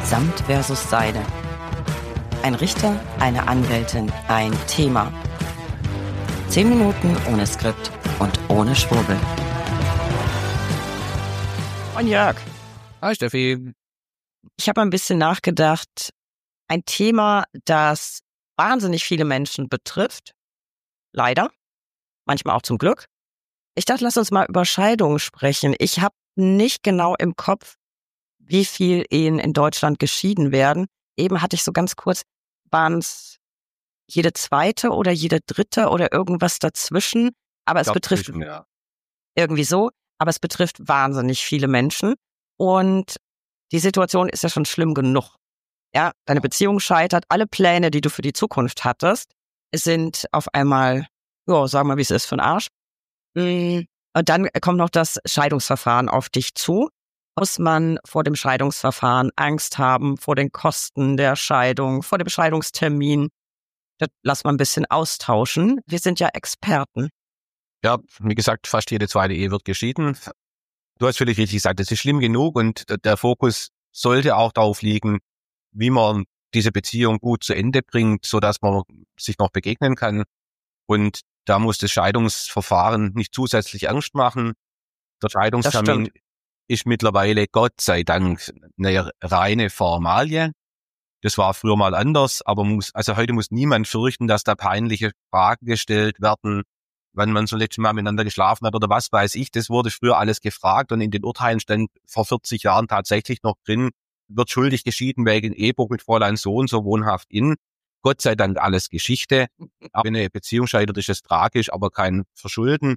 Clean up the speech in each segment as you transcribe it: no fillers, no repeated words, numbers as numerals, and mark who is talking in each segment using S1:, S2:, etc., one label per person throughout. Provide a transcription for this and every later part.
S1: Samt versus Seide. Ein Richter, eine Anwältin, ein Thema. 10 Minuten ohne Skript und ohne Schwurbel. Moin Jörg.
S2: Hi Steffi.
S1: Ich habe ein bisschen nachgedacht. Ein Thema, das wahnsinnig viele Menschen betrifft. Leider. Manchmal auch zum Glück. Ich dachte, lass uns mal über Scheidungen sprechen. Ich habe nicht genau im Kopf, wie viel Ehen in Deutschland geschieden werden. Eben hatte ich so ganz kurz, waren es jede zweite oder jede dritte oder irgendwas dazwischen. Aber es betrifft irgendwie so. Aber es betrifft wahnsinnig viele Menschen. Und die Situation ist ja schon schlimm genug. Ja, deine Beziehung scheitert. Alle Pläne, die du für die Zukunft hattest, sind auf einmal, ja, sag mal, wie es ist, für den Arsch. Und dann kommt noch das Scheidungsverfahren auf dich zu. Muss man vor dem Scheidungsverfahren Angst haben vor den Kosten der Scheidung, vor dem Scheidungstermin? Das lass mal ein bisschen austauschen. Wir sind ja Experten.
S2: Ja, wie gesagt, fast jede zweite Ehe wird geschieden. Du hast völlig richtig gesagt, das ist schlimm genug und der Fokus sollte auch darauf liegen, wie man diese Beziehung gut zu Ende bringt, so dass man sich noch begegnen kann. Und da muss das Scheidungsverfahren nicht zusätzlich Angst machen. Der Scheidungstermin ist mittlerweile, Gott sei Dank, eine reine Formalie. Das war früher mal anders, aber heute muss niemand fürchten, dass da peinliche Fragen gestellt werden, wann man so letztes Mal miteinander geschlafen hat oder was weiß ich. Das wurde früher alles gefragt und in den Urteilen stand vor 40 Jahren tatsächlich noch drin, wird schuldig geschieden wegen Ehebruch mit Fräulein so und so wohnhaft in. Gott sei Dank alles Geschichte. Aber wenn eine Beziehung scheitert, ist es tragisch, aber kein Verschulden.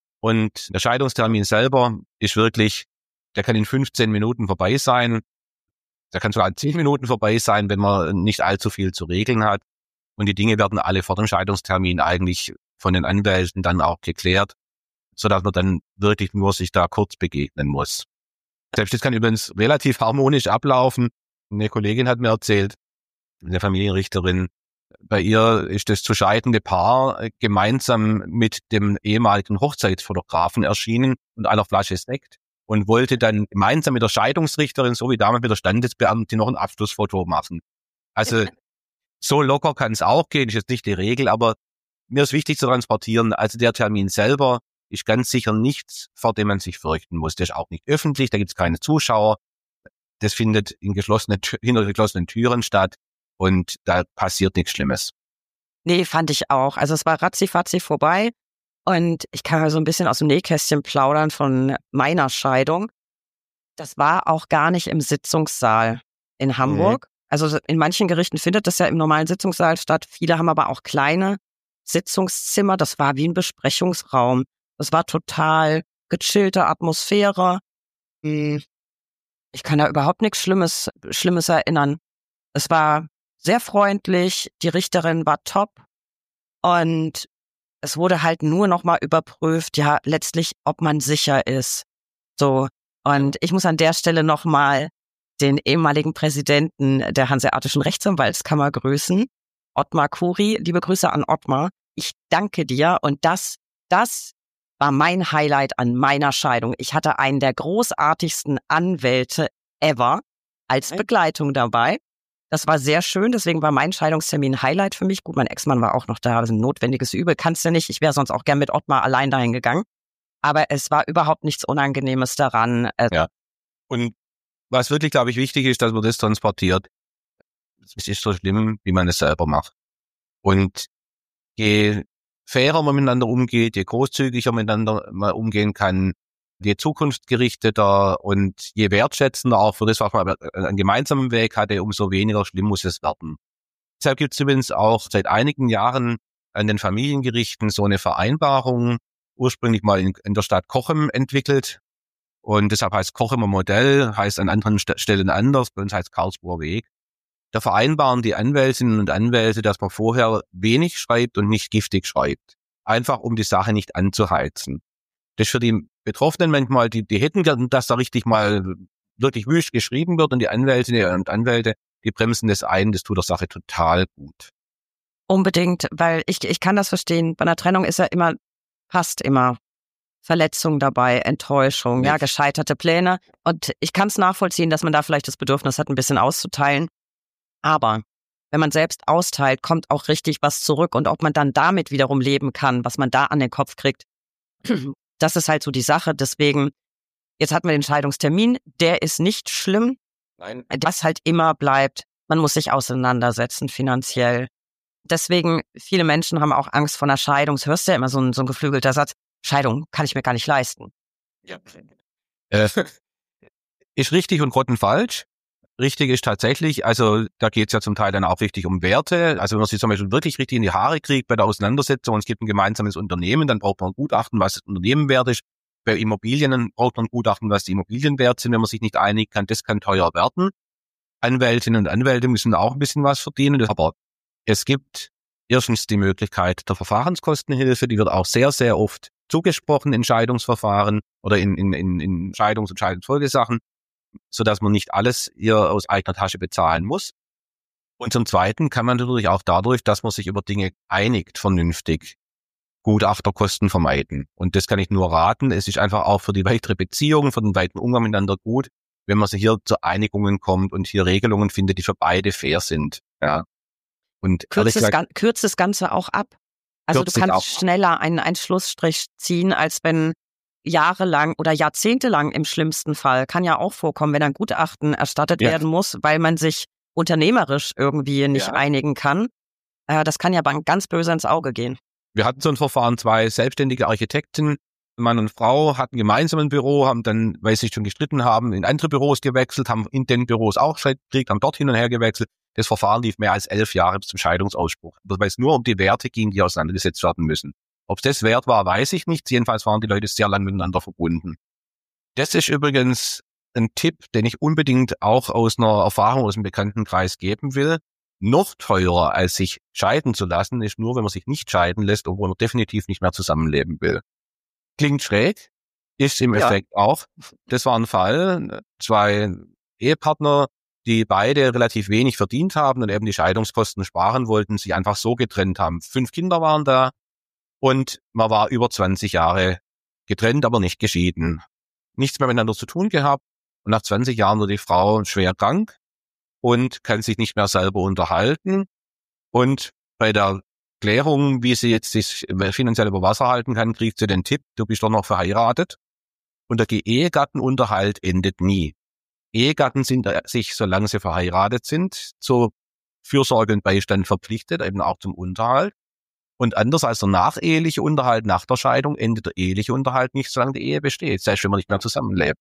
S2: Und der Scheidungstermin selber ist wirklich, der kann in 15 Minuten vorbei sein. Der kann sogar in 10 Minuten vorbei sein, wenn man nicht allzu viel zu regeln hat. Und die Dinge werden alle vor dem Scheidungstermin eigentlich von den Anwälten dann auch geklärt, sodass man dann wirklich nur sich da kurz begegnen muss. Selbst das kann übrigens relativ harmonisch ablaufen. Eine Kollegin hat mir erzählt, eine Familienrichterin, bei ihr ist das zu scheidende Paar gemeinsam mit dem ehemaligen Hochzeitsfotografen erschienen und einer Flasche Sekt und wollte dann gemeinsam mit der Scheidungsrichterin, so wie damals mit der Standesbeamtin, noch ein Abschlussfoto machen. Also so locker kann es auch gehen, ist jetzt nicht die Regel, aber mir ist wichtig zu transportieren, also der Termin selber ist ganz sicher nichts, vor dem man sich fürchten muss. Der ist auch nicht öffentlich, da gibt es keine Zuschauer. Das findet hinter geschlossenen Türen statt und da passiert nichts Schlimmes.
S1: Nee, fand ich auch. Also es war ratzifatzi vorbei und ich kann so ein bisschen aus dem Nähkästchen plaudern von meiner Scheidung. Das war auch gar nicht im Sitzungssaal in Hamburg. Also in manchen Gerichten findet das ja im normalen Sitzungssaal statt. Viele haben aber auch kleine Sitzungszimmer. Das war wie ein Besprechungsraum. Das war total gechillte Atmosphäre. Ich kann da überhaupt nichts Schlimmes erinnern. Es war sehr freundlich, die Richterin war top und es wurde halt nur noch mal überprüft, ja, letztlich, ob man sicher ist. So. Und ich muss an der Stelle noch mal den ehemaligen Präsidenten der Hanseatischen Rechtsanwaltskammer grüßen, Ottmar Kuri. Liebe Grüße an Ottmar. Ich danke dir und das war mein Highlight an meiner Scheidung. Ich hatte einen der großartigsten Anwälte ever als Begleitung dabei. Das war sehr schön, deswegen war mein Scheidungstermin Highlight für mich. Gut, mein Ex-Mann war auch noch da, das ist ein notwendiges Übel, kannst du nicht. Ich wäre sonst auch gern mit Ottmar allein dahin gegangen. Aber es war überhaupt nichts Unangenehmes daran.
S2: Ja. Und was wirklich, glaube ich, wichtig ist, dass man das transportiert. Es ist so schlimm, wie man es selber macht. Und je fairer man miteinander umgeht, je großzügiger miteinander man umgehen kann, je zukunftsgerichteter und je wertschätzender auch für das, was man einen gemeinsamen Weg hatte, umso weniger schlimm muss es werden. Deshalb gibt es übrigens auch seit einigen Jahren an den Familiengerichten so eine Vereinbarung, ursprünglich mal in der Stadt Cochem entwickelt. Und deshalb heißt Cochemer Modell, heißt an anderen Stellen anders, bei uns heißt Karlsruher Weg. Da vereinbaren die Anwältinnen und Anwälte, dass man vorher wenig schreibt und nicht giftig schreibt. Einfach, um die Sache nicht anzuheizen. Das ist für die Betroffenen manchmal, die hätten gern, dass da richtig mal wirklich wüst geschrieben wird und die Anwältinnen und Anwälte, die bremsen das ein, das tut der Sache total gut.
S1: Unbedingt, weil ich kann das verstehen. Bei einer Trennung ist ja immer, passt immer. Verletzung dabei, Enttäuschung, ja, gescheiterte Pläne. Und ich kann es nachvollziehen, dass man da vielleicht das Bedürfnis hat, ein bisschen auszuteilen. Aber wenn man selbst austeilt, kommt auch richtig was zurück. Und ob man dann damit wiederum leben kann, was man da an den Kopf kriegt, das ist halt so die Sache. Deswegen, jetzt hatten wir den Scheidungstermin, der ist nicht schlimm.
S2: Nein.
S1: Was halt immer bleibt, man muss sich auseinandersetzen finanziell. Deswegen, viele Menschen haben auch Angst vor einer Scheidung. Das hörst du ja immer so ein geflügelter Satz, Scheidung kann ich mir gar nicht leisten.
S2: Ja. Ist richtig und grottenfalsch. Richtig ist tatsächlich, also da geht es ja zum Teil dann auch richtig um Werte. Also wenn man sich zum Beispiel wirklich richtig in die Haare kriegt bei der Auseinandersetzung und es gibt ein gemeinsames Unternehmen, dann braucht man ein Gutachten, was das Unternehmen wert ist. Bei Immobilien braucht man ein Gutachten, was die Immobilien wert sind. Wenn man sich nicht einig kann, das kann teuer werden. Anwältinnen und Anwälte müssen auch ein bisschen was verdienen. Aber es gibt erstens die Möglichkeit der Verfahrenskostenhilfe, die wird auch sehr, sehr oft zugesprochen in Scheidungsverfahren oder in Scheidungs- und Scheidungsfolgesachen, sodass man nicht alles hier aus eigener Tasche bezahlen muss. Und zum Zweiten kann man natürlich auch dadurch, dass man sich über Dinge einigt, vernünftig Gutachterkosten vermeiden. Und das kann ich nur raten. Es ist einfach auch für die weitere Beziehung, für den weiteren Umgang miteinander gut, wenn man sich hier zu Einigungen kommt und hier Regelungen findet, die für beide fair sind. Ja. Und
S1: kürzt das Ganze auch ab. Also du kannst schneller einen Schlussstrich ziehen, als wenn jahrelang oder jahrzehntelang im schlimmsten Fall, kann ja auch vorkommen, wenn ein Gutachten erstattet werden muss, weil man sich unternehmerisch irgendwie nicht einigen kann. Das kann ja ganz böse ins Auge gehen.
S2: Wir hatten so ein Verfahren, 2 selbstständige Architekten, Mann und Frau, hatten gemeinsam ein Büro, haben dann, weil sie sich schon gestritten haben, in andere Büros gewechselt, haben in den Büros auch Streit gekriegt, haben dort hin und her gewechselt. Das Verfahren lief mehr als 11 Jahre bis zum Scheidungsausspruch, weil es nur um die Werte ging, die auseinandergesetzt werden müssen. Ob das wert war, weiß ich nicht. Jedenfalls waren die Leute sehr lang miteinander verbunden. Das ist übrigens ein Tipp, den ich unbedingt auch aus einer Erfahrung aus dem Bekanntenkreis geben will. Noch teurer, als sich scheiden zu lassen, ist nur, wenn man sich nicht scheiden lässt, obwohl man definitiv nicht mehr zusammenleben will. Klingt schräg, ist im Effekt auch. Das war ein Fall, 2 Ehepartner, die beide relativ wenig verdient haben und eben die Scheidungskosten sparen wollten, sich einfach so getrennt haben. 5 Kinder waren da und man war über 20 Jahre getrennt, aber nicht geschieden. Nichts mehr miteinander zu tun gehabt und nach 20 Jahren wurde die Frau schwer krank und kann sich nicht mehr selber unterhalten. Und bei der Klärung, wie sie jetzt sich finanziell über Wasser halten kann, kriegt sie den Tipp, du bist doch noch verheiratet. Und der Ehegattenunterhalt endet nie. Ehegatten sind sich, solange sie verheiratet sind, zur Fürsorge und Beistand verpflichtet, eben auch zum Unterhalt. Und anders als der nacheheliche Unterhalt nach der Scheidung endet der eheliche Unterhalt nicht, solange die Ehe besteht. Das heißt, wenn man nicht mehr zusammenlebt.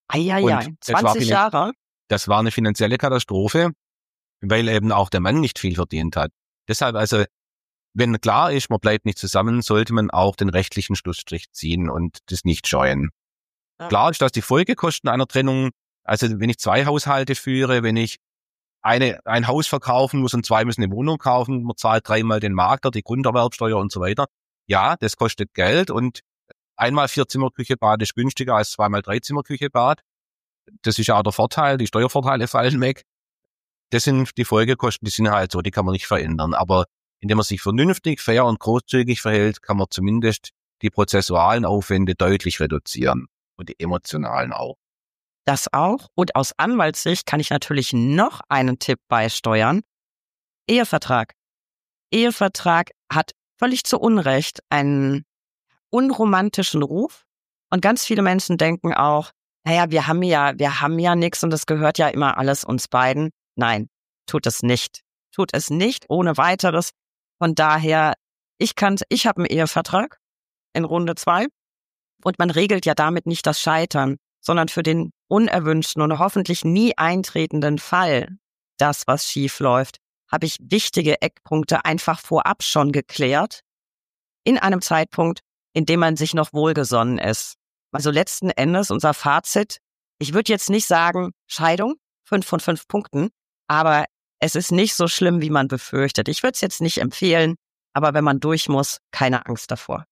S1: 20 Jahre?
S2: Das war eine finanzielle Katastrophe, weil eben auch der Mann nicht viel verdient hat. Deshalb also, wenn klar ist, man bleibt nicht zusammen, sollte man auch den rechtlichen Schlussstrich ziehen und das nicht scheuen. Ja. Klar ist, dass die Folgekosten einer Trennung, also wenn ich 2 Haushalte führe, wenn ich ein Haus verkaufen muss und 2 müssen eine Wohnung kaufen, man zahlt 3-mal den Makler, die Grunderwerbsteuer und so weiter. Ja, das kostet Geld und 1-mal 4-Zimmer-Küche-Bad ist günstiger als 2-mal 3-Zimmer-Küche-Bad. Das ist ja auch der Vorteil, die Steuervorteile fallen weg. Das sind die Folgekosten, die sind halt so, die kann man nicht verändern. Aber indem man sich vernünftig, fair und großzügig verhält, kann man zumindest die prozessualen Aufwände deutlich reduzieren und die emotionalen auch.
S1: Das auch. Und aus Anwaltssicht kann ich natürlich noch einen Tipp beisteuern. Ehevertrag. Ehevertrag hat völlig zu Unrecht einen unromantischen Ruf. Und ganz viele Menschen denken auch, naja, wir haben ja nichts und das gehört ja immer alles uns beiden. Nein, tut es nicht. Tut es nicht ohne weiteres. Von daher, ich habe einen Ehevertrag in Runde 2 und man regelt ja damit nicht das Scheitern, sondern für den unerwünschten und hoffentlich nie eintretenden Fall, das, was schief läuft, habe ich wichtige Eckpunkte einfach vorab schon geklärt, in einem Zeitpunkt, in dem man sich noch wohlgesonnen ist. Also letzten Endes unser Fazit, ich würde jetzt nicht sagen Scheidung, 5 von 5 Punkten, aber es ist nicht so schlimm, wie man befürchtet. Ich würde es jetzt nicht empfehlen, aber wenn man durch muss, keine Angst davor.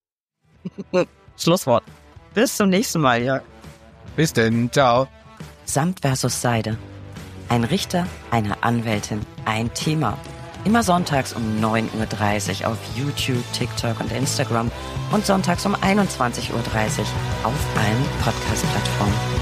S1: Schlusswort. Bis zum nächsten Mal, Jörg.
S2: Bis denn, ciao.
S1: Samt versus Seide. Ein Richter, eine Anwältin, ein Thema. Immer sonntags um 9:30 Uhr auf YouTube, TikTok und Instagram und sonntags um 21.30 Uhr auf allen Podcast-Plattformen.